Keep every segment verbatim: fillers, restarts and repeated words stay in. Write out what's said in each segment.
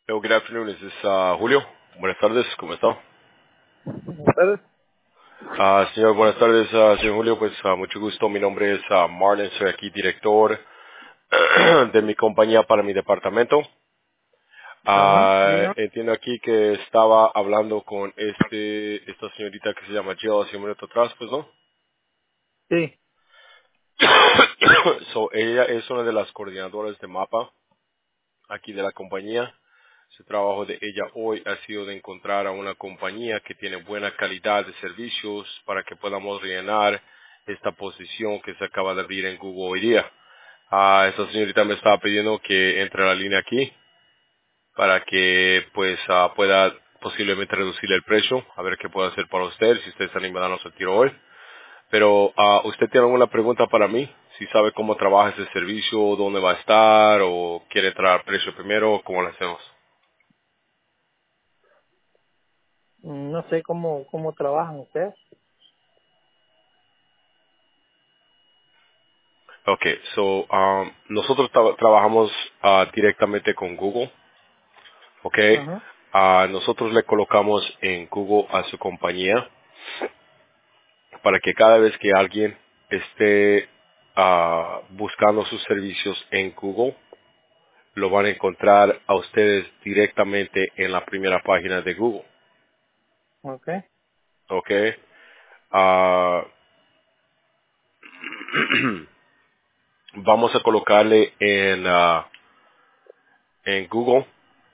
Hello, good afternoon. Is this uh, Julio? Buenas tardes, ¿cómo está? ¿Ustedes? Ah, señor, buenas tardes, ah, señor Julio. Pues ah, mucho gusto. Mi nombre es ah, Marlon, soy aquí director de mi compañía para mi departamento. Ajá, Ah, dígame. entiendo aquí que estaba hablando con este esta señorita que se llama Jill hace un minuto atrás, pues, ¿no? Sí. So, ella es una de las coordinadoras de mapa aquí de la compañía. Su trabajo de ella hoy ha sido de encontrar a una compañía que tiene buena calidad de servicios para que podamos rellenar esta posición que se acaba de abrir en Google hoy día. Ah, esta señorita me estaba pidiendo que entre a la línea aquí para que pues ah, pueda posiblemente reducirle el precio, a ver qué puedo hacer para usted, si usted está animada a darnos el tiro hoy. Pero ah, usted tiene alguna pregunta para mí, si sabe cómo trabaja ese servicio, dónde va a estar o quiere entrar al precio primero, cómo lo hacemos. Mm, No sé cómo, cómo trabajan ustedes. Okay, so um, nosotros tra- trabajamos ah, directamente con Google, okay. Ajá. Ah, nosotros le colocamos en Google a su compañía para que cada vez que alguien esté ah, buscando sus servicios en Google, lo van a encontrar a ustedes directamente en la primera página de Google, Ok. okay. Ah, vamos a colocarle en ah, en Google,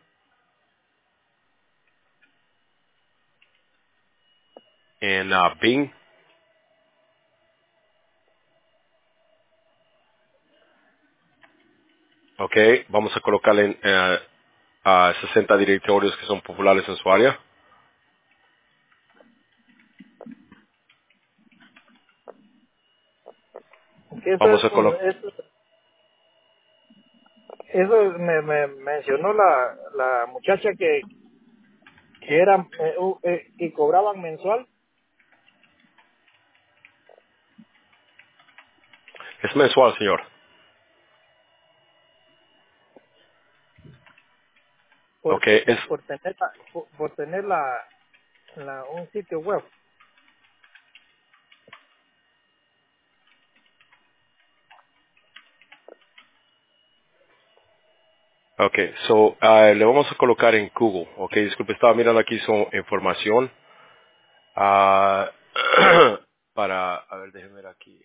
en ah, Bing. Ok, vamos a colocarle en, eh, a sesenta directorios que son populares en su área. Que Eso Vamos es, a colocar, eso, eso me, me mencionó la, la muchacha que, que eran, eh, u- eh, que cobraban mensual es mensual, señor. por, Ok, es, por, por tener la, por, por tener la, la, un sitio web. ok, so, ah, le vamos a colocar en Google. Ok, disculpe, estaba mirando aquí su información. ah, para, a ver, déjeme ver aquí.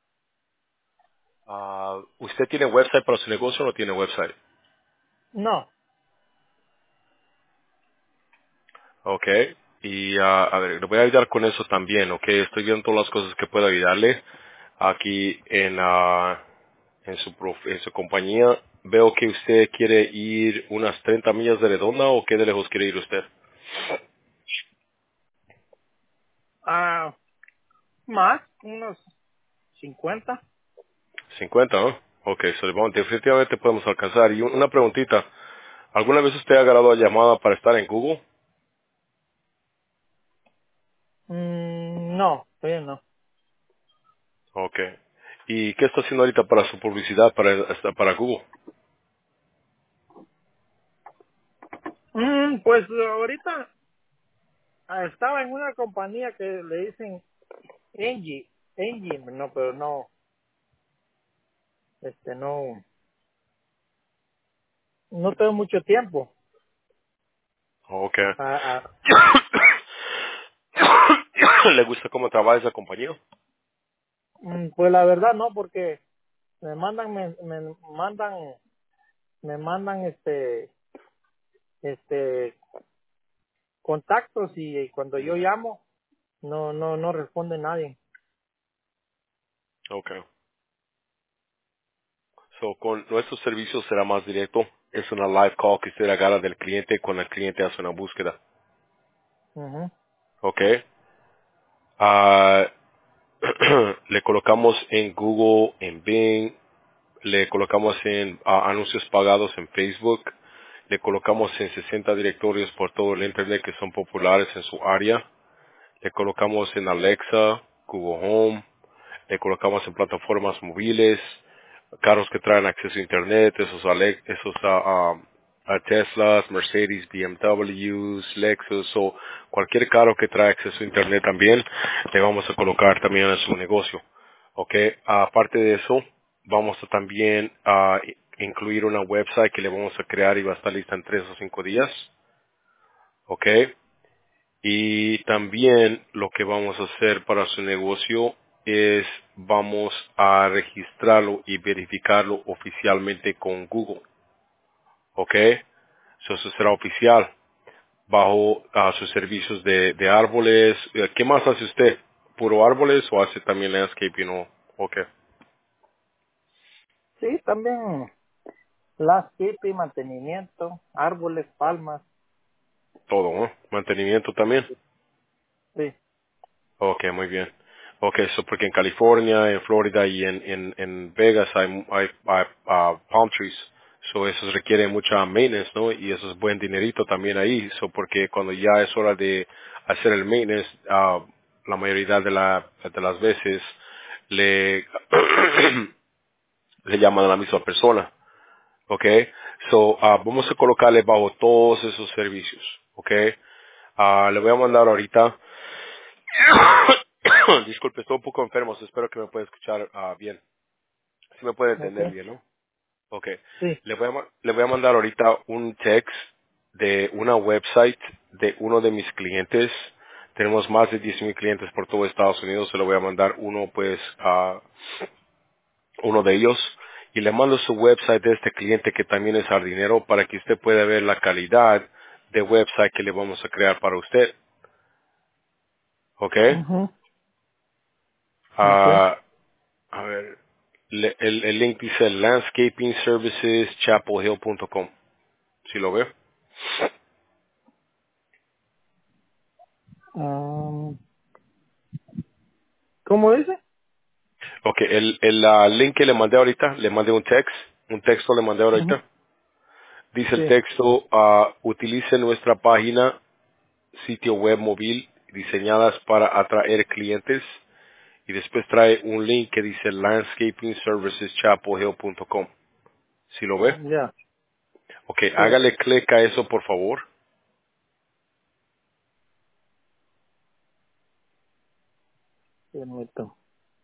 Ah, ¿Usted tiene website para su negocio o no tiene website? No. Ok, y ah, a ver, le voy a ayudar con eso también, ok. Estoy viendo todas las cosas que puedo ayudarle aquí en, ah, en, su prof- en su compañía. Veo que usted quiere ir unas treinta millas de redonda o qué de lejos quiere ir usted. Ah, más, unos cincuenta. cincuenta, ¿no? Ok, so, vamos, definitivamente podemos alcanzar. Y un- una preguntita, ¿alguna vez usted ha agarrado la llamada para estar en Google? Mm, no, todavía no. Ok. ¿Y qué está haciendo ahorita para su publicidad para, para Google? Mm, pues ahorita ah, estaba en una compañía que le dicen Engie, Engie, no, pero no, este, no, no tengo mucho tiempo. Ok. Ah, ah, ¿Le gusta cómo trabaja esa compañía? mm, pues la verdad no, porque me mandan, me, me mandan, me mandan este, este, contactos y cuando yo Mm, llamo no, no, no responde nadie. ok. So, con nuestros servicios será más directo. Es una live call que usted agarra del cliente cuando el cliente hace una búsqueda. Ujú. Ok. Ah, le colocamos en Google, en Bing, le colocamos en ah, anuncios pagados en Facebook, le colocamos en sesenta directorios por todo el Internet que son populares en su área, le colocamos en Alexa, Google Home, le colocamos en plataformas móviles, carros que traen acceso a Internet, esos, Ale- esos ah, ah, a Teslas, Mercedes, B M Ws, Lexus o cualquier carro que trae acceso a Internet también, le vamos a colocar también en su negocio. ¿Ok? Aparte de eso, vamos a también a incluir una website que le vamos a crear y va a estar lista en tres o cinco días. ¿Ok? Y también lo que vamos a hacer para su negocio es vamos a registrarlo y verificarlo oficialmente con Google. ¿Ok? So, eso será oficial bajo ah, sus servicios de, de árboles. Eh, ¿Qué más hace usted? ¿Puro árboles o hace también landscaping o ok? Sí, también landscaping, mantenimiento, árboles, palmas. Todo, ¿no? Mantenimiento también. Sí. Ok, muy bien. Ok, so porque en California, en Florida y en, en, en Vegas hay, hay, hay, ah, palm trees. So eso requiere mucha maintenance, ¿no? Y eso es buen dinerito también ahí. So porque cuando ya es hora de hacer el maintenance, ah, la mayoría de, la, de las veces le, le llaman a la misma persona. Ok, so ah, vamos a colocarle bajo todos esos servicios. Ok, Ah, le voy a mandar ahorita. Disculpe, estoy un poco enfermo, so espero que me pueda escuchar ah, bien. Si me puede Ok. entender bien, ¿no? Ok. Sí. Le voy, a, ma- le voy a mandar ahorita un text de una website de uno de mis clientes. Tenemos más de diez mil clientes por todo Estados Unidos. Se lo voy a mandar uno, pues, a uno de ellos. Y le mando su website de este cliente que también es jardinero para que usted pueda ver la calidad de website que le vamos a crear para usted. ¿Ok? Ujú. Ok. Ah, A ver, le- el, el link dice landscaping services chapel hill punto com. ¿Sí lo ve? Um, ¿Cómo dice? Ok, el, el ah, link que le mandé ahorita, le mandé un text, un texto le mandé Ujú. ahorita. Dice el Sí. texto, ah, utilice nuestra página, sitio web móvil diseñadas para atraer clientes. Y después trae un link que dice landscaping services chapel hill punto com. ¿Sí lo ve? Ya. Ok, Sí. hágale clic a eso por favor. Permito.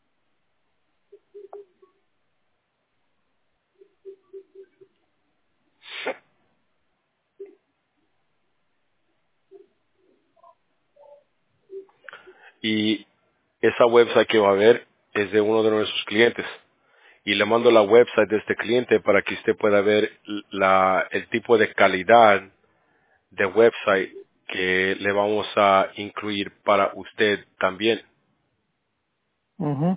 Y esa website que va a ver es de uno de nuestros clientes. Y le mando la website de este cliente para que usted pueda ver la, el tipo de calidad de website que le vamos a incluir para usted también. Ujú.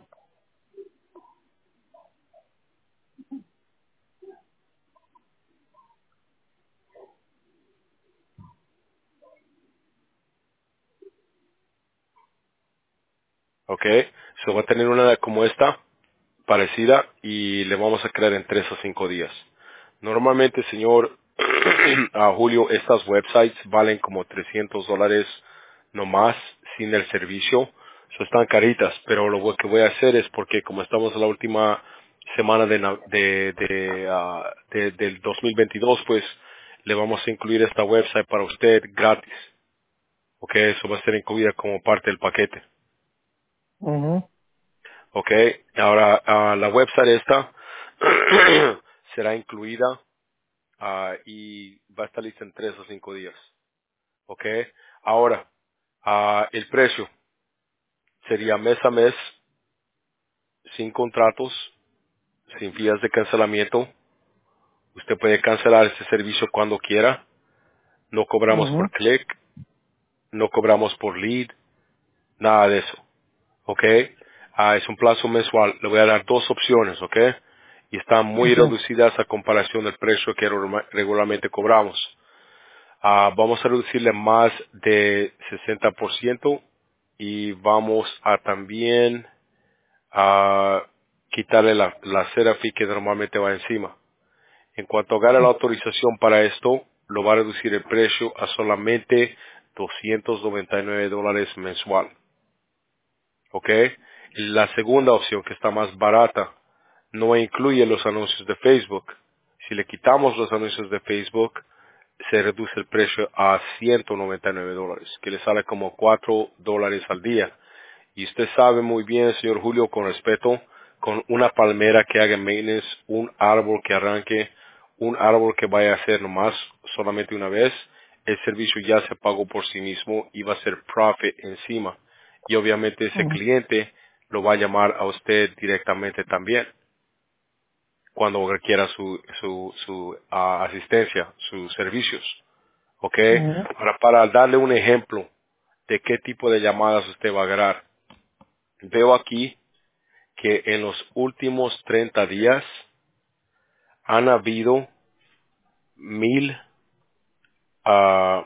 ¿Ok? So va a tener una como esta, parecida, y le vamos a crear en tres a cinco días. Normalmente, señor a Julio, estas websites valen como trescientos dólares no más sin el servicio. So, están caritas, pero lo que voy a hacer es porque como estamos en la última semana de, na- de, de, ah, de- del dos mil veintidós, pues le vamos a incluir esta website para usted gratis. Ok, eso va a ser incluida como parte del paquete. Ujú. Ok, ahora ah, la website esta será incluida ah, y va a estar lista en tres o cinco días. Ok, ahora ah, el precio sería mes a mes, sin contratos, sin vías de cancelamiento. Usted puede cancelar este servicio cuando quiera. No cobramos Ujú. por click, no cobramos por lead, nada de eso. ¿Ok? Ah, es un plazo mensual. Le voy a dar dos opciones, ¿ok? Y están muy Ujú. reducidas a comparación del precio que norma- regularmente cobramos. Ah, vamos a reducirle más de sesenta por ciento y vamos a también a quitarle la, la cera fee que normalmente va encima. En cuanto gane la autorización para esto, lo va a reducir el precio a solamente doscientos noventa y nueve dólares mensual. ¿Ok? La segunda opción, que está más barata, no incluye los anuncios de Facebook. Si le quitamos los anuncios de Facebook, se reduce el precio a ciento noventa y nueve dólares, que le sale como cuatro dólares al día. Y usted sabe muy bien, señor Julio, con respeto, con una palmera que haga maintenance, un árbol que arranque, un árbol que vaya a hacer nomás solamente una vez, el servicio ya se pagó por sí mismo y va a ser profit encima. Y obviamente ese Ujú. cliente lo va a llamar a usted directamente también cuando requiera su, su, su ah, asistencia, sus servicios. ¿Ok? Ujú. Ahora, para darle un ejemplo de qué tipo de llamadas usted va a agarrar, veo aquí que en los últimos treinta días han habido mil a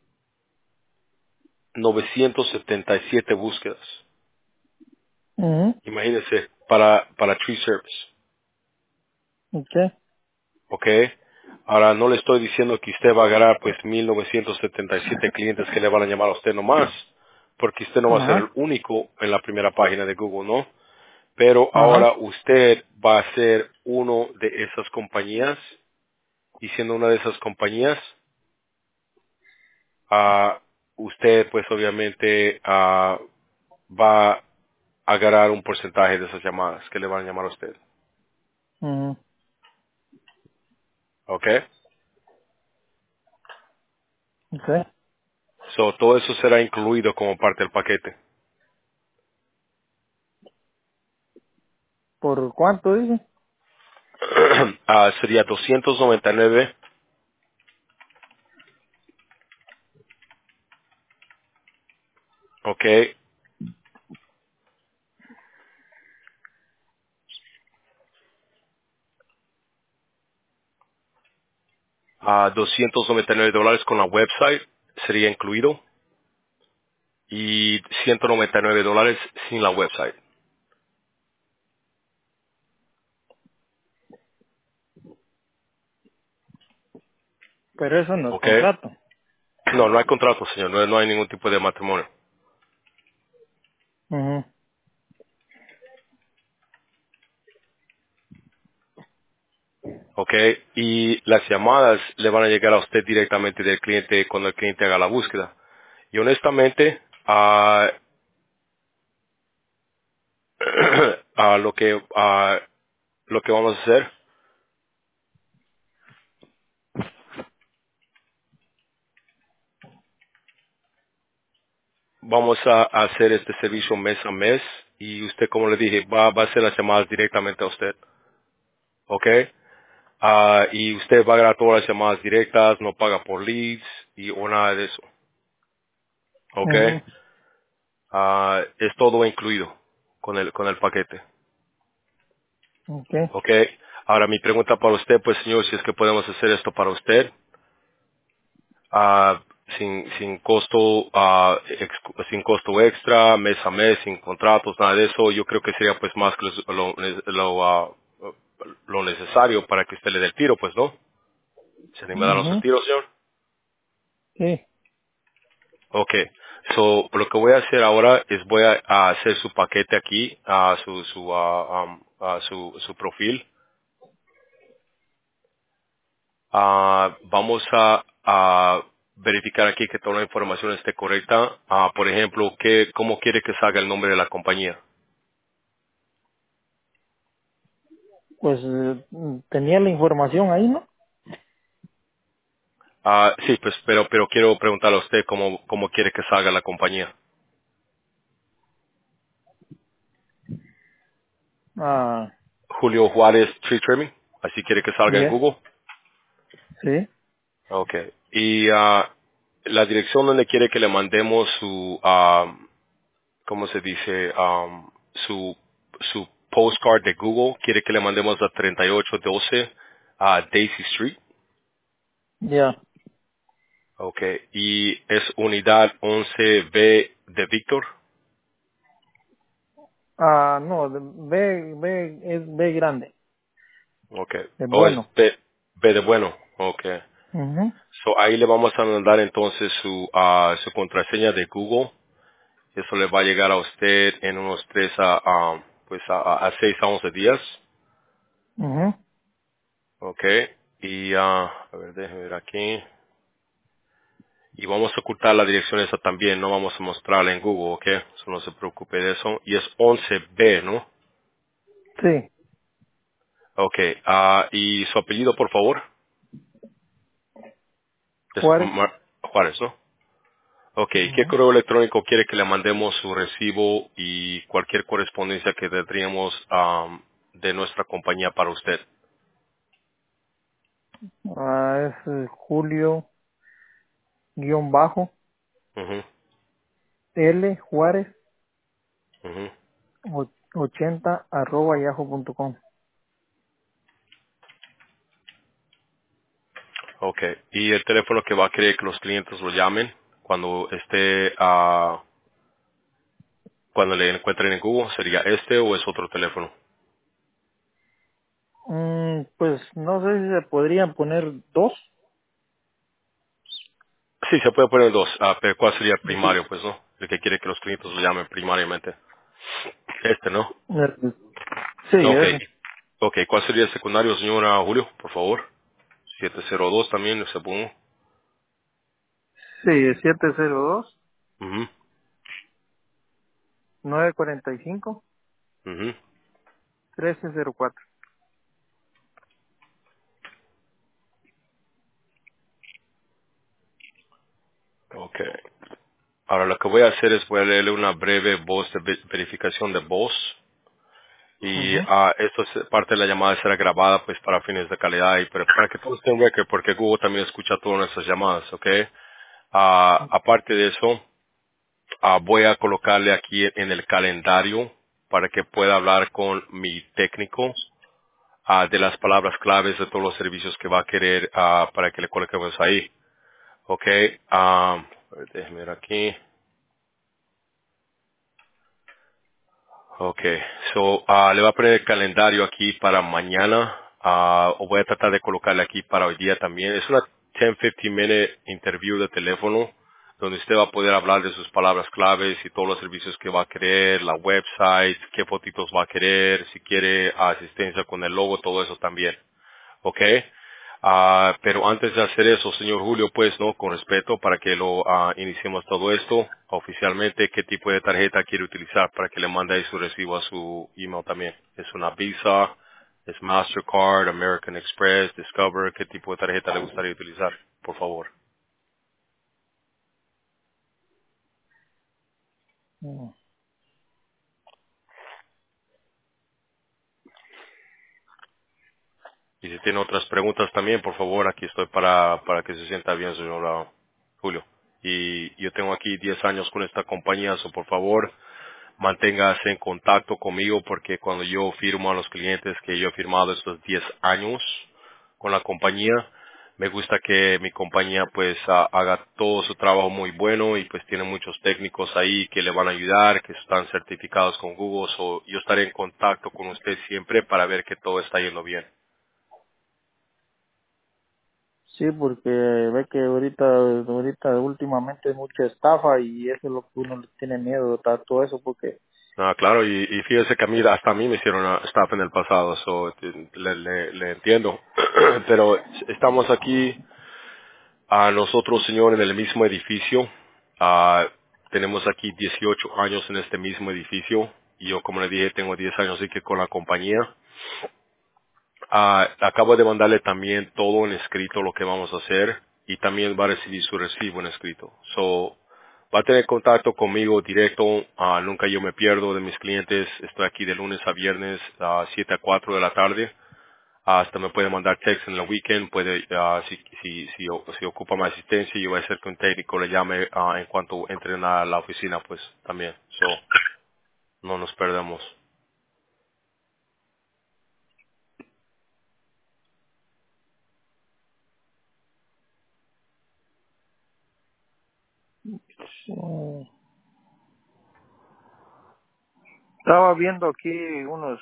novecientos setenta y siete búsquedas. Ujú. Imagínense, para, para Tree Service. Okay. ¿Ok? Ahora, no le estoy diciendo que usted va a agarrar pues mil novecientos setenta y siete clientes que le van a llamar a usted nomás, porque usted no va a ser el Ajá. único en la primera página de Google, ¿no? Pero ahora Ajá. usted va a ser uno de esas compañías, y siendo una de esas compañías, ah, usted pues obviamente ah, va a agarrar un porcentaje de esas llamadas que le van a llamar a usted. Ujú. ¿Ok? Okay. So, todo eso será incluido como parte del paquete. ¿Por cuánto dice? Ah, sería doscientos noventa y nueve, ok, a doscientos noventa y nueve dólares con la website sería incluido, y ciento noventa y nueve dólares sin la website. Pero eso no es Ok. contrato. No, no hay contrato, señor, no, no hay ningún tipo de matrimonio. Ujú. Ok, y las llamadas le van a llegar a usted directamente del cliente cuando el cliente haga la búsqueda. Y honestamente, ah, ah, lo que ah, lo que vamos a hacer, vamos a, a hacer este servicio mes a mes, y usted, como le dije, va, va a hacer las llamadas directamente a usted. Ok, Ah, y usted va a ganar todas las llamadas directas, no paga por leads y o nada de eso. Ok, Ujú. Ah, es todo incluido con el con el paquete. Okay. Ok. Ahora mi pregunta para usted, pues señor, si es que podemos hacer esto para usted, ah, sin, sin costo, ah, ex- sin costo extra, mes a mes, sin contratos, nada de eso, yo creo que sería pues más que lo, lo, lo, ah, lo necesario para que usted le dé el tiro, pues, ¿no? ¿Se anima a darnos el Ujú. tiro, señor? Sí. Ok. So, lo que voy a hacer ahora es voy a, a hacer su paquete aquí, a su, su, ah, am, ah, su, su perfil. Ah, vamos a, a verificar aquí que toda la información esté correcta. Ah, por ejemplo, ¿qué, ¿cómo quiere que salga el nombre de la compañía? Pues eh, tenía la información ahí, ¿no? Ah, sí, pues, pero, pero quiero preguntarle a usted cómo, cómo quiere que salga la compañía. Ah, Julio Juárez Tree Trimming, así quiere que salga en yes. Google. Sí. Okay. Y ah, la dirección donde quiere que le mandemos su, ah, ¿cómo se dice? Um, su, su postcard de Google, quiere que le mandemos a treinta y ocho doce a Daisy Street. Ya. Okay. Y es unidad once B de Víctor. Ah, no, de- B, B es B grande. Okay. Es O es bueno. B, B de bueno. Okay. Ujú. So ahí le vamos a mandar entonces su, ah, su contraseña de Google. Eso le va a llegar a usted en unos tres a, ah, pues a, a a seis a once días. Ujú. Okay. Y, ah, a ver, déjeme ver aquí. Y vamos a ocultar la dirección esa también, no vamos a mostrarla en Google, ¿ok? So no se preocupe de eso. Y es once B, ¿no? Sí, Ok, ah, y su apellido, por favor. Es Juárez. Mar- Juárez, ¿no? Ok, ¿qué Ujú. correo electrónico quiere que le mandemos su recibo y cualquier correspondencia que tendríamos am, de nuestra compañía para usted? Ah, es eh, Julio guión bajo Ujú, L Juárez ujú. o- ochenta arroba yahoo punto com. Ok, ¿y el teléfono que va a querer que los clientes lo llamen cuando esté, ah, cuando le encuentren en Google? ¿Sería este o es otro teléfono? Mm, pues no sé si se podrían poner dos. Sí, se puede poner dos, ah, pero ¿cuál sería el primario, pues, no? El que quiere que los clientes lo llamen primariamente. Este, ¿no? El- Sí, Ok. ese. Ok, ¿cuál sería el secundario, señora Julio, por favor? siete cero dos también, supongo. Sí, es siete cero dos Ujú, nueve cuarenta y cinco ujú. trece cero cuatro. Ok. Ahora lo que voy a hacer es voy a leerle una breve voz de ve- verificación de voz. Y Ujú. ah, esto es parte de la llamada será grabada pues para fines de calidad y para, para que todo esté en record porque Google también escucha todas nuestras llamadas, ¿ok? Ah, aparte de eso, ah, voy a colocarle aquí en el calendario para que pueda hablar con mi técnico ah, de las palabras claves de todos los servicios que va a querer ah, para que le coloquemos ahí. Ok, ah, déjeme ver aquí. Ok, so, ah, le voy a poner el calendario aquí para mañana, ah, o voy a tratar de colocarle aquí para hoy día también. Es una diez a quince minute interview de teléfono, donde usted va a poder hablar de sus palabras claves y todos los servicios que va a querer, la website, qué fotitos va a querer, si quiere asistencia con el logo, todo eso también. ¿Ok? Ah, pero antes de hacer eso, señor Julio, pues, ¿no? Con respeto, para que lo ah, iniciemos todo esto oficialmente, ¿qué tipo de tarjeta quiere utilizar para que le mande ahí su recibo a su email también? ¿Es una Visa? ¿Es Mastercard, American Express, Discover? ¿Qué tipo de tarjeta le gustaría utilizar? Por favor. Mm. Y si tiene otras preguntas también, por favor, aquí estoy para, para que se sienta bien, señor ah, Julio. Y yo tengo aquí diez años con esta compañía, so por favor, manténgase en contacto conmigo porque cuando yo firmo a los clientes que yo he firmado estos diez años con la compañía, me gusta que mi compañía pues ha- haga todo su trabajo muy bueno y pues tiene muchos técnicos ahí que le van a ayudar, que están certificados con Google, so yo estaré en contacto con usted siempre para ver que todo está yendo bien. Sí, porque ve que ahorita, ahorita últimamente hay mucha estafa y eso es lo que uno le tiene miedo, de todo eso, porque Ah, claro, y, y fíjese que a mí, hasta a mí me hicieron una staff en el pasado, so, te- le, le, le entiendo. Pero estamos aquí, a nosotros, señor, en el mismo edificio. Ah, tenemos aquí dieciocho años en este mismo edificio. Y yo, como le dije, tengo diez años así que con la compañía. Ah, acabo de mandarle también todo en escrito lo que vamos a hacer y también va a recibir su recibo en escrito. So, va a tener contacto conmigo directo. Ah, nunca yo me pierdo de mis clientes. Estoy aquí de lunes a viernes a siete a cuatro de la tarde. Ah, hasta me puede mandar text en el weekend. Puede, ah, si, si, si, si ocupa mi asistencia, yo voy a hacer que un técnico le llame ah, en cuanto entren a la oficina, pues también. So, no nos perdemos. mm, estaba viendo aquí unos,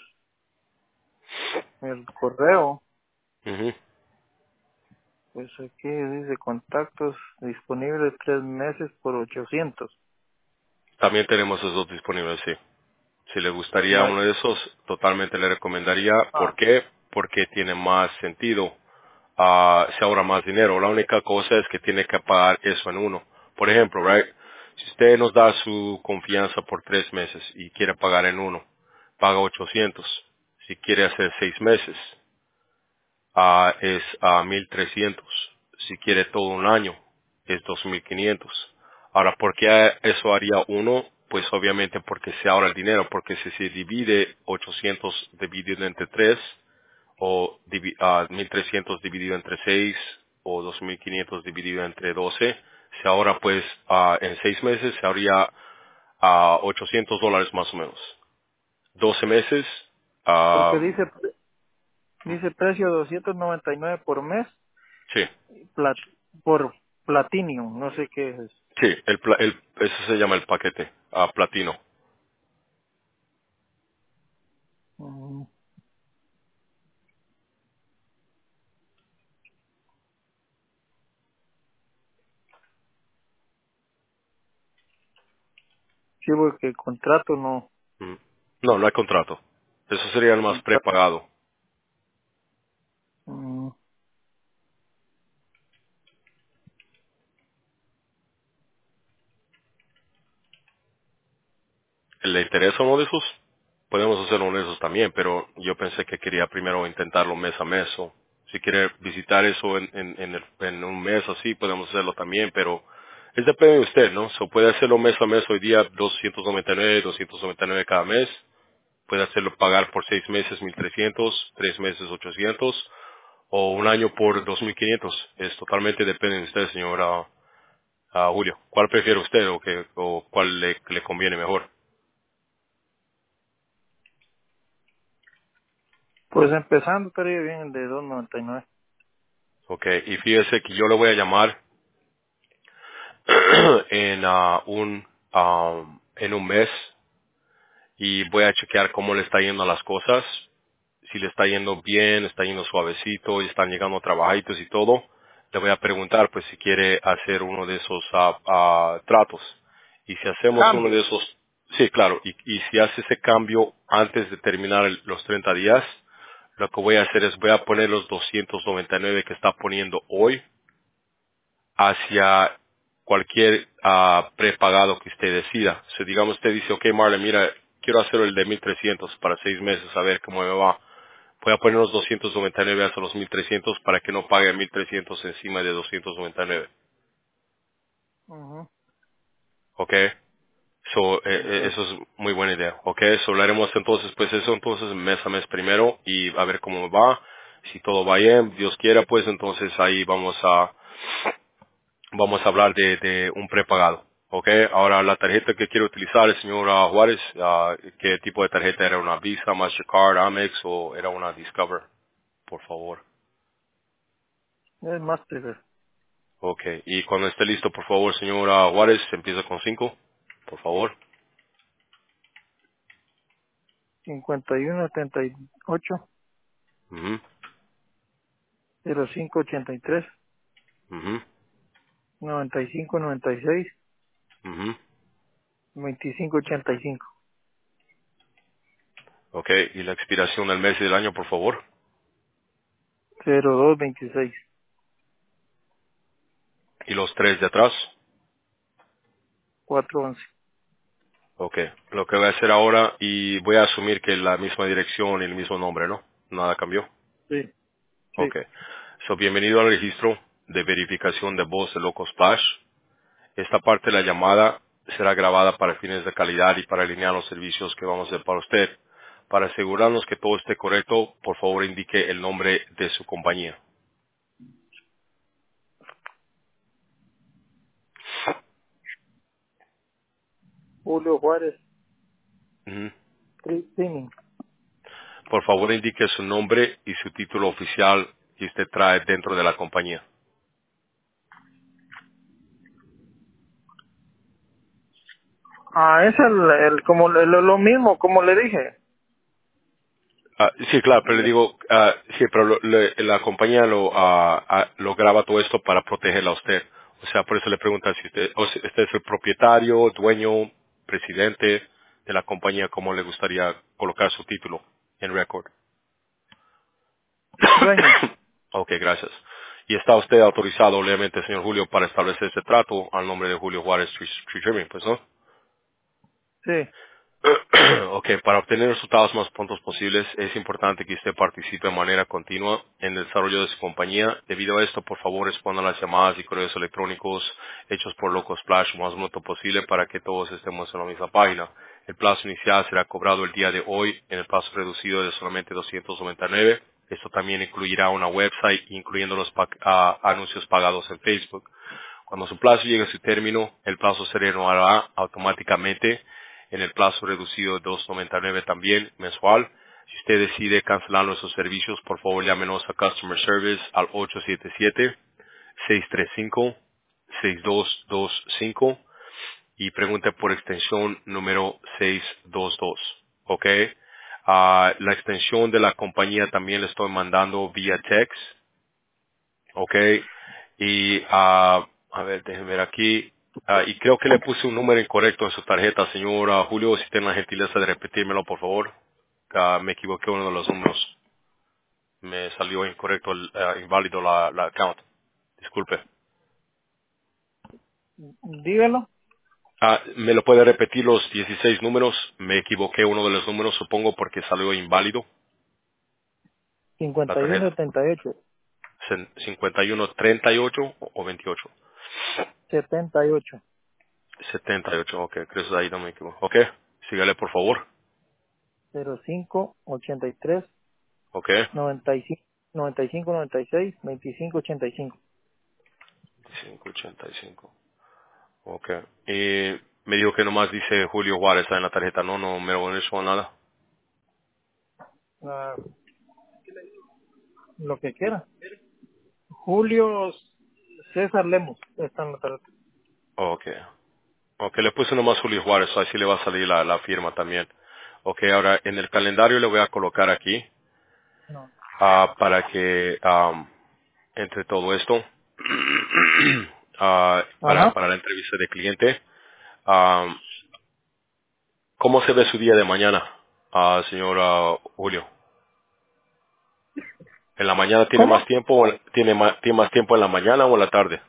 el correo, Ujú. pues aquí dice contactos disponibles tres meses por ochocientos. También tenemos esos dos disponibles, sí. Si le gustaría La- uno de esos, totalmente le recomendaría. ¿Por ah, qué? Porque tiene más sentido. ah, se ahorra más dinero. La única cosa es que tiene que pagar eso en uno. Por ejemplo, right, si usted nos da su confianza por tres meses y quiere pagar en uno, paga ochocientos. Si quiere hacer seis meses, ah, es a mil trescientos. Si quiere todo un año, es dos mil quinientos. Ahora, ¿por qué eso haría uno? Pues obviamente porque se ahorra el dinero, porque si se divide ochocientos dividido entre tres, o divi- ah, mil trescientos dividido entre seis, o dos mil quinientos dividido entre doce, se ahorra pues ah, en seis meses se ahorría a ochocientos dólares más o menos. doce meses, Porque ah, dice dice precio doscientos noventa y nueve por mes, sí. plat, por Platinum, no sé qué es. Sí, el, pla- el, eso se llama el paquete, ah, platino. Mm, Sí, porque el contrato no. Mm. No, no hay contrato. Eso sería el más Contrato. prepagado. Mm, ¿Le interesa uno de esos? Podemos hacer uno de esos también, pero yo pensé que quería primero intentarlo mes a mes. O si quiere visitar eso en, en, en, el- en un mes así, podemos hacerlo también, pero es depende de usted, ¿no? So, puede hacerlo mes a mes hoy día, doscientos noventa y nueve, doscientos noventa y nueve cada mes. Puede hacerlo pagar por seis meses, mil trescientos, tres meses, ochocientos, o un año por dos mil quinientos. Es totalmente depende de usted, señora ah, Julio. ¿Cuál prefiere usted o, que, o cuál le, le conviene mejor? Pues empezando estaría bien el de dos noventa y nueve. Ok, y fíjese que yo le voy a llamar en ah, un ah, en un mes y voy a chequear cómo le está yendo a las cosas. Si le está yendo bien, está yendo suavecito y están llegando trabajitos y todo, le voy a preguntar pues si quiere hacer uno de esos ah, ah, tratos. Y si hacemos uno Cambio. de esos, sí, claro, y, y si hace ese cambio antes de terminar el- los treinta días, lo que voy a hacer es voy a poner los doscientos noventa y nueve que está poniendo hoy hacia cualquier ah, prepagado que usted decida. Si digamos usted dice, ok Marlon, mira, quiero hacer el de mil trescientos para seis meses, a ver cómo me va. Voy a poner los doscientos noventa y nueve hasta los mil trescientos para que no pague mil trescientos encima de doscientos noventa y nueve. Ujú. ¿Ok? So, eh, eh, Ok. eso es muy buena idea. ¿Ok? So, lo haremos entonces, pues eso entonces mes a mes primero y a ver cómo va. Si todo va bien, Dios quiera, pues entonces ahí vamos a vamos a hablar de, de un prepagado. ¿Ok? Ahora la tarjeta que quiero utilizar, el señor ah, Juárez, ah, ¿qué tipo de tarjeta era? ¿Una Visa, Mastercard, Amex o era una Discover? Por favor. Es Master. Ok. Y cuando esté listo, por favor, señor ah, Juárez, empieza con cinco. Por favor. cincuenta y uno setenta y ocho Mhm. cero cinco ochenta y tres Mhm. noventa y cinco noventa y seis Mhm. veinticinco ochenta y cinco Ok. Y la expiración del mes y del año, por favor. cero dos veintiséis Y los tres de atrás. cuatro once. Ok. Lo que voy a hacer ahora, y voy a asumir que la misma dirección y el mismo nombre, ¿no? Nada cambió. Sí, sí. Ok. So, bienvenido al registro de verificación de voz de Loco Splash. Esta parte de la llamada será grabada para fines de calidad y para alinear los servicios que vamos a hacer para usted. Para asegurarnos que todo esté correcto, por favor indique el nombre de su compañía. Julio Juárez, Ujú. Cleaning. Por favor indique su nombre y su título oficial que usted trae dentro de la compañía. Ah, es el, el como le- lo, lo mismo, como le dije. Ah, sí, claro, pero le digo, ah, sí, pero lo- le- la compañía lo, ah, ah, lo graba todo esto para protegerla a usted. O sea, por eso le preguntan si usted, o si usted es el propietario, dueño, presidente de la compañía, cómo le gustaría colocar su título en record. Dueño. Ok, gracias. Y está usted autorizado, obviamente, señor Julio, para establecer ese trato al nombre de Julio Juárez Tree, Tree Trimming, pues, ¿no? Sí. Ok, para obtener resultados más prontos posibles es importante que usted participe de manera continua en el desarrollo de su compañía. Debido a esto, por favor, responda a las llamadas y correos electrónicos hechos por Loco Splash lo más pronto posible para que todos estemos en la misma página. El plazo inicial será cobrado el día de hoy en el plazo reducido de solamente doscientos noventa y nueve. Esto también incluirá una website, incluyendo los pa- ah, anuncios pagados en Facebook. Cuando su plazo llegue a su término, el plazo se renovará automáticamente en el plazo reducido de dos noventa y nueve también mensual. Si usted decide cancelar nuestros servicios, por favor llámenos a Customer Service al ocho siete siete, seis tres cinco, seis dos dos cinco y pregunte por extensión número seiscientos veintidós. ¿Ok? Ah, la extensión de la compañía también le estoy mandando vía text. ¿Ok? Y, ah, a ver, déjenme ver aquí. Ah, y creo que le puse un número incorrecto en su tarjeta, señor ah, Julio. Si tiene la gentileza de repetírmelo, por favor. Ah, me equivoqué uno de los números. Me salió incorrecto, el, ah, inválido la, la account. Disculpe. Dígalo. Ah, ¿me lo puede repetir los dieciséis números? Me equivoqué uno de los números, supongo, porque salió inválido la cincuenta y uno tarjeta. setenta y ocho. Cin- cincuenta y uno treinta y ocho o o veintiocho. setenta y ocho. setenta y ocho, ok, creo que ahí no me equivoco. Ok, sígale por favor. cero cinco ochenta y tres Ok, noventa y cinco noventa y cinco noventa y seis veinticinco ochenta y cinco. veinticinco ochenta y cinco. Ok. Y me dijo que nomás dice Julio Juárez está en la tarjeta, no, no me lo hecho nada. Ah, lo que quiera. Julio César Lemos está en la tarjeta. Ok. Ok, le puse nomás Julio Juárez, así le va a salir la, la firma también. Ok, ahora en el calendario le voy a colocar aquí No. ah, para que am, entre todo esto ah, para, Ajá. para la entrevista de cliente. Am, ¿Cómo se ve su día de mañana, ah, señor ah, Julio? ¿En la mañana tiene más ¿Cómo? tiempo o en- tiene más, tiene más tiempo en la mañana o en la tarde?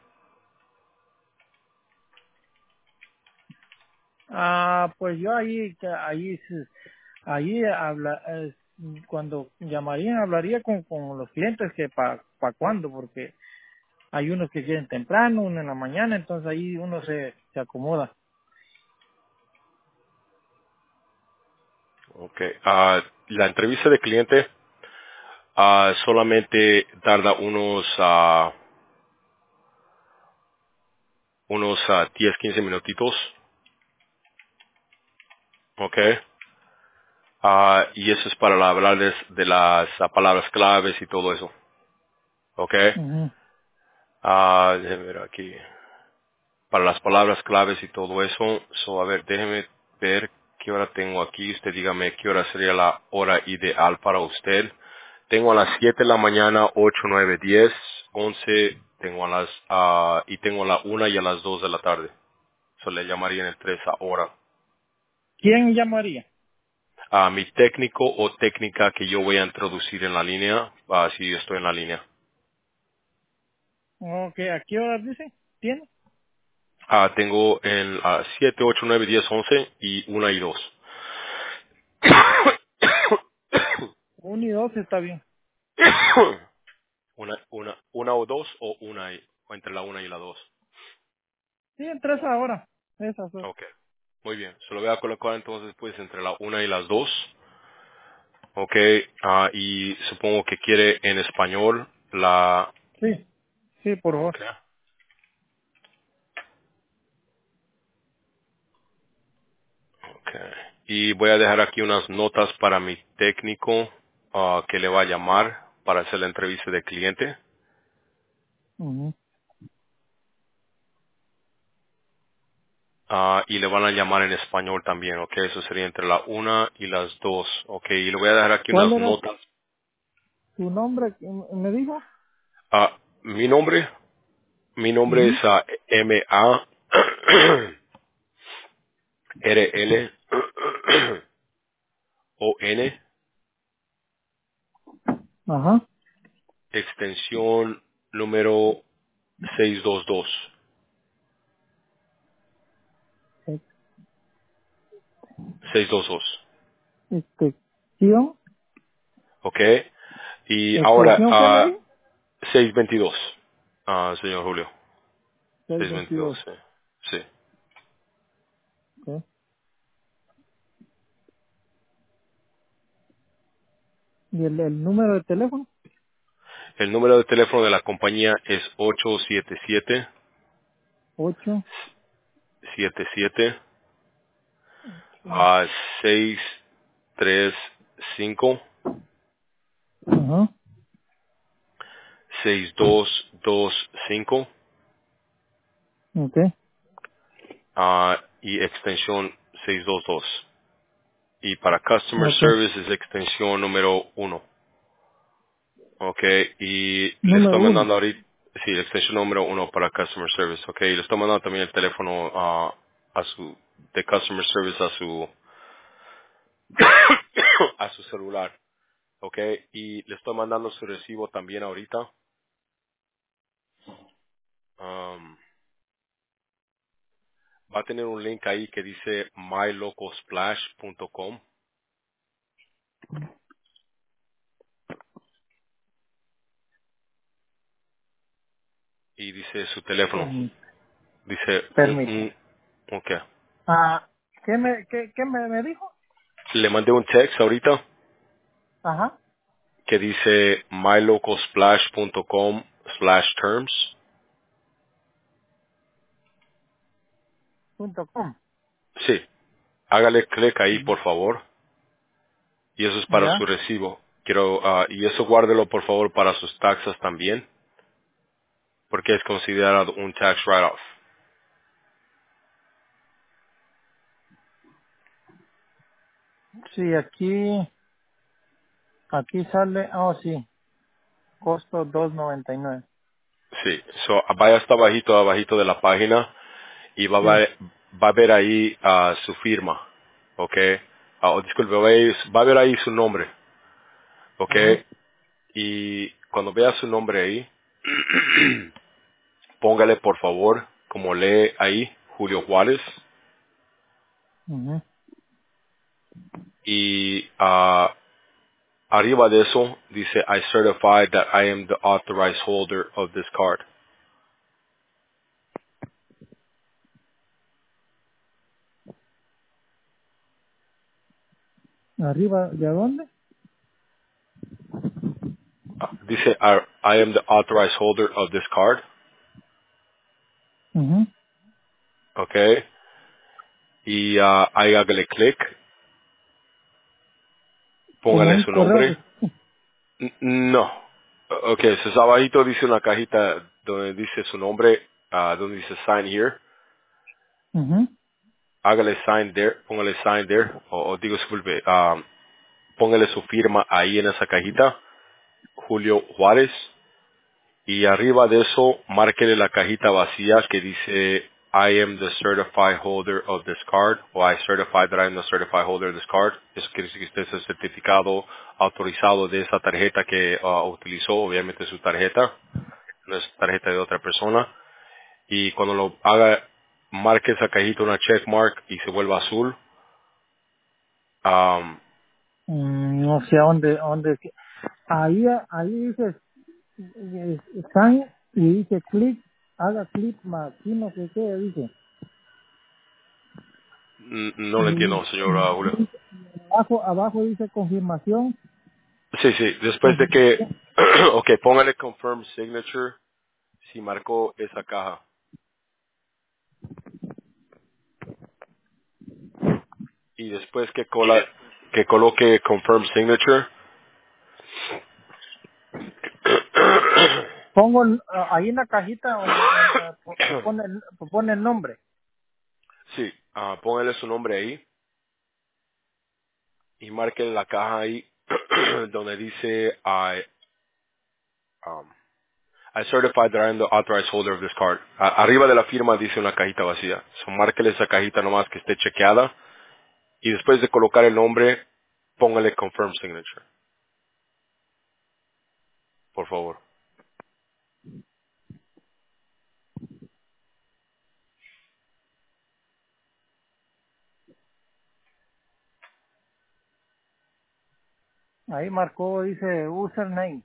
Ah, pues yo ahí, ahí, sí, ahí habla, eh, cuando llamarían hablaría con, con los clientes que para pa cuándo, porque hay unos que quieren temprano, uno en la mañana, entonces ahí uno se, se acomoda. Okay. Ah, la entrevista de cliente ah, solamente tarda unos ah, unos ah, diez, quince minutitos, okay. Ah, y eso es para hablarles de las ah, palabras claves y todo eso, okay. Ujú. Ah, déjenme ver aquí. Para las palabras claves y todo eso, so, a ver, déjeme ver qué hora tengo aquí. Usted dígame qué hora sería la hora ideal para usted. Tengo a las siete de la mañana, ocho, nueve, diez, once, tengo a las, ah, y tengo a la una y a las dos de la tarde. So le llamaría en el tres ahora. ¿Quién llamaría? A mi técnico o técnica que yo voy a introducir en la línea, ah, si estoy en la línea. Ok, ¿a qué hora dice? ¿Tiene? Ah, tengo en ah, siete, ocho, nueve, diez, once y una y dos. Uno y dos está bien. una, una, una o dos o una y- o entre la una y la dos. Sí, entre esa hora. Esas dos. Ok, muy bien. Se lo voy a colocar entonces pues entre la una y las dos. Ok, ah, y supongo que quiere en español la... Sí, sí, por favor. Ok, ok. Y voy a dejar aquí unas notas para mi técnico ah, que le va a llamar para hacer la entrevista de cliente. Ujú. Ah, y le van a llamar en español también, ok, eso sería entre la una y las dos, ok, y le voy a dejar aquí ¿Cuál unas era notas. tu nombre? ¿Me dijo? Ah, mi nombre, mi nombre es Ujú. ah, M A R L O N Ajá. extensión número seiscientos veintidós. seiscientos veintidós. Extensión, ¿Ok? Y ahora, extensión, ¿qué me ah, dijo? seiscientos veintidós, ah, señor Julio. seiscientos veintidós, seiscientos veintidós. sí. Sí. Ok. ¿Y el, el número de teléfono? El número de teléfono de la compañía es ocho siete siete, ocho. siete siete a seis tres cinco, Ajá. seis dos dos cinco Ok. ah, y extensión seiscientos veintidós. Y para Customer Ok. Service es extensión número uno. Ok, y le Número estoy uno. mandando ahorita, sí, la extensión número uno para Customer Service. Ok, y le estoy mandando también el teléfono ah, a su, de Customer Service a su, a su celular. Ok, y le estoy mandando su recibo también ahorita. Um, va a tener un link ahí que dice my local splash punto com y dice su teléfono. Permítame. Dice un, Permítame. un, ok. Ah, ¿qué me, qué, qué me, me dijo? Le mandé un text ahorita Ajá. que dice my local splash punto com slash terms. Punto com. Sí, hágale clic ahí por favor y eso es para su Ya. recibo. Quiero ah, y eso guárdelo por favor para sus taxas también porque es considerado un tax write-off. Sí, aquí, aquí sale, oh sí, costo dos noventa y nueve. Sí, so, vaya hasta abajito, abajito de la página y va a Sí. ver, va a ver ahí ah, su firma, ¿ok? Ah, oh, disculpe, va a, ver, va a ver ahí su nombre, ¿ok? Ajá. Y cuando vea su nombre ahí, póngale por favor, como lee ahí, Julio Juárez, Ujú. y ah, arriba de eso dice, I certify that I am the authorized holder of this card. ¿Arriba de dónde? Ah, dice, I, I am the authorized holder of this card, Ujú. ¿ok? Y ah, ahí hágale clic, Como póngale un su correo nombre. de... N- No. Ok, so abajito dice una cajita donde dice su nombre, ah, donde dice sign here. Ujú. Hágale sign there, póngale sign there, o, o digo, disculpe, ah, póngale su firma ahí en esa cajita, Julio Juárez. Y arriba de eso, márquele la cajita vacía que dice I am the certified holder of this card, o I certify that I am the certified holder of this card. Eso quiere decir que usted es el certificado autorizado de esa tarjeta que ah, utilizó, obviamente su tarjeta, no es tarjeta de otra persona. Y cuando lo haga, marque esa cajita una check mark y se vuelva azul. Am, Mm, no sé a dónde, a dónde. Ahí, ahí dice eh, sign y dice click, haga clic más, aquí no sé qué, dice. n- no lo Y entiendo, señor ah, Julio. abajo, abajo dice confirmación, Sí, sí, después de que, confirmación. ok, póngale confirm signature si marcó esa caja. Y después que, cola, que coloque confirm signature, Pongo el- ah, ahí en la cajita donde, donde po- pone, el, pone el nombre. sí, ah, póngale su nombre ahí y marque la caja ahí donde dice I, um, I certify that I am the authorized holder of this card. A- arriba de la firma dice una cajita vacía. So, márquele esa cajita nomás que esté chequeada y después de colocar el nombre, póngale confirm signature, por favor. Ahí marcó, dice username.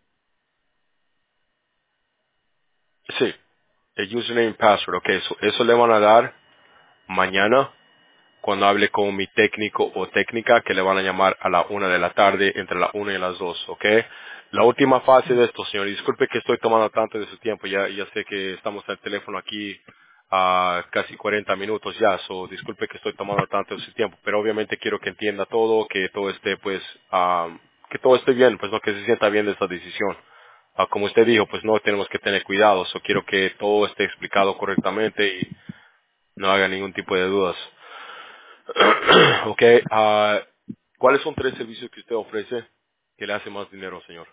Sí, el username y password, ok, eso, eso le van a dar mañana cuando hable con mi técnico o técnica que le van a llamar a la una de la tarde, entre la una y las dos, ¿ok? La última fase de esto, señor, y disculpe que estoy tomando tanto de su tiempo, ya, ya sé que estamos al teléfono aquí a casi cuarenta minutos ya, so disculpe que estoy tomando tanto de su tiempo, pero obviamente quiero que entienda todo, que todo esté pues, ah, que todo esté bien, pues no que se sienta bien de esta decisión. Ah, como usted dijo, pues no tenemos que tener cuidado, so quiero que todo esté explicado correctamente y no haga ningún tipo de dudas. Ok, ah, ¿cuáles son tres servicios que usted ofrece que le hace más dinero, señor?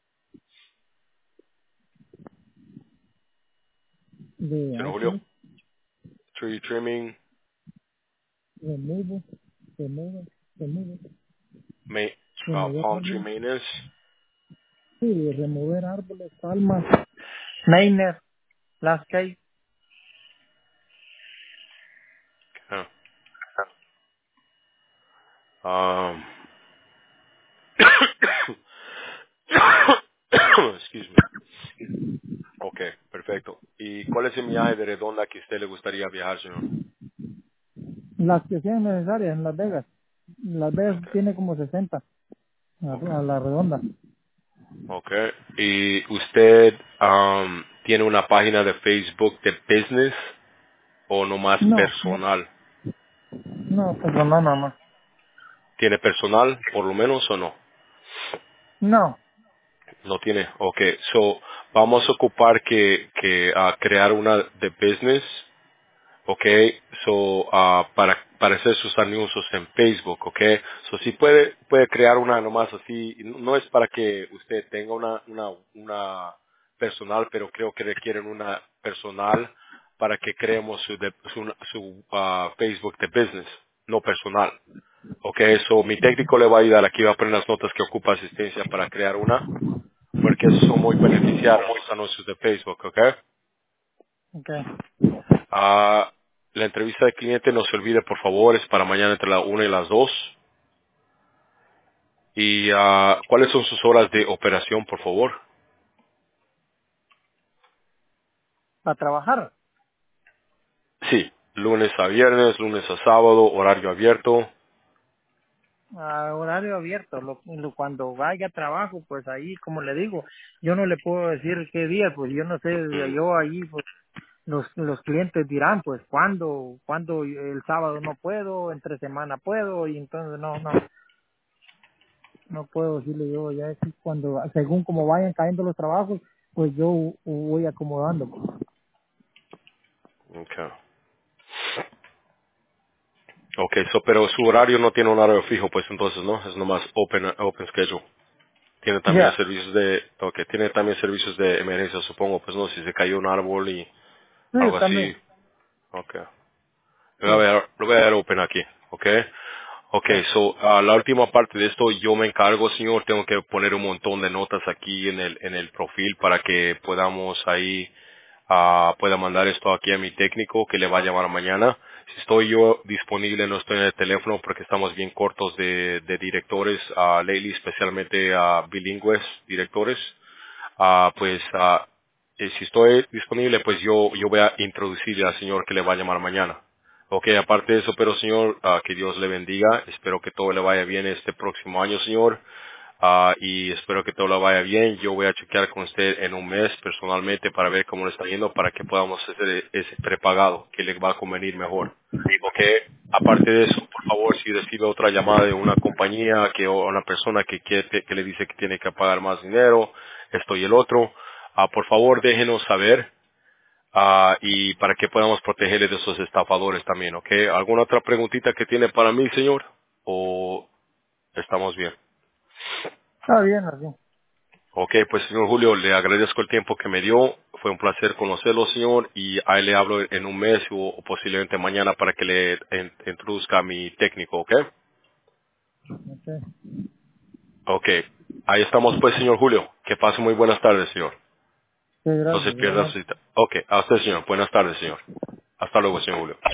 De Señor Julio, iTunes, tree trimming, removo, removo, removo, ma uh, remover palm tree árboles. maintenance. Sí, de remover árboles, palmas. Mainer, landscape. Ah, um, excuse me. Ok, perfecto. ¿Y cuál es el viaje de redonda que a usted le gustaría viajar, señor? Las que sean necesarias en Las Vegas. Las Vegas Ok, tiene como sesenta ok, a, a la redonda. ok. ¿Y usted um, tiene una página de Facebook de business o nomás No, no, personal? no, pues no, no, no, no. ¿Tiene personal, por lo menos, o no? No, No tiene. Ok, so vamos a ocupar que, que ah, crear una de business. Ok, so ah, para, para hacer sus anuncios en Facebook. Ok, so si puede, puede crear una nomás así. No es para que usted tenga una, una, una personal, pero creo que requieren una personal para que creemos su, de- su, su, ah, Facebook de business, no personal. Ok, so mi técnico le va a ayudar. Aquí va a poner las notas que ocupa asistencia para crear una porque esos son muy beneficiarios los anuncios de Facebook, ¿ok? ok. Ah, la entrevista de cliente no se olvide, por favor, es para mañana entre la una y las dos. ¿Y ah, cuáles son sus horas de operación, por favor? Para trabajar, Sí, lunes a viernes, lunes a sábado, horario abierto. a horario abierto. Lo, lo- cuando vaya a trabajo, pues ahí, como le digo, yo no le puedo decir qué día, pues yo no sé, Mm, yo ahí, pues los, los clientes dirán, pues cuándo, cuándo el sábado no puedo, entre semana puedo, y entonces no, no, no puedo decirle yo, ya es cuando, según como vayan cayendo los trabajos, pues yo voy acomodando. Okay. Ok, so, pero su horario no tiene un horario fijo, pues entonces, ¿no? Es nomás open, open schedule. Tiene también Ya, servicios de, ok, tiene también servicios de emergencia, supongo, pues no, si se cayó un árbol y sí, algo también. así. Ok. Lo Sí, voy a ver, lo voy a dar open aquí, ¿ok? Ok, ya. so, ah, la última parte de esto yo me encargo, señor, tengo que poner un montón de notas aquí en el, en el perfil para que podamos ahí, ah, pueda mandar esto aquí a mi técnico que le va a llamar mañana. Si estoy yo disponible, no estoy en el teléfono porque estamos bien cortos de, de directores, a lately, especialmente a bilingües directores. Ah, pues, ah, eh, si estoy disponible, pues yo, yo voy a introducirle al señor que le va a llamar mañana. Ok, aparte de eso, pero señor, ah, que Dios le bendiga. Espero que todo le vaya bien este próximo año, señor. Ah, y espero que todo le vaya bien. Yo voy a chequear con usted en un mes personalmente para ver cómo le está yendo, para que podamos hacer ese prepagado que le va a convenir mejor. Ok, aparte de eso, por favor, si recibe otra llamada de una compañía que o una persona que, quiere- que le dice que tiene que pagar más dinero, esto y el otro, ah, por favor déjenos saber ah, y para que podamos protegerle de esos estafadores también, ¿ok? ¿Alguna otra preguntita que tiene para mí, señor? ¿O estamos bien? Está bien así. Ok, pues señor Julio, le agradezco el tiempo que me dio. Fue un placer conocerlo, señor, y ahí le hablo en un mes o, o posiblemente mañana para que le en- introduzca a mi técnico, ¿ok? Okay. Ok, ahí estamos pues, señor Julio. Que pase muy buenas tardes, señor. Sí, No se gracias, pierda su igualmente. cita. Ok, a usted, señor. Buenas tardes, señor. Hasta luego, señor Julio.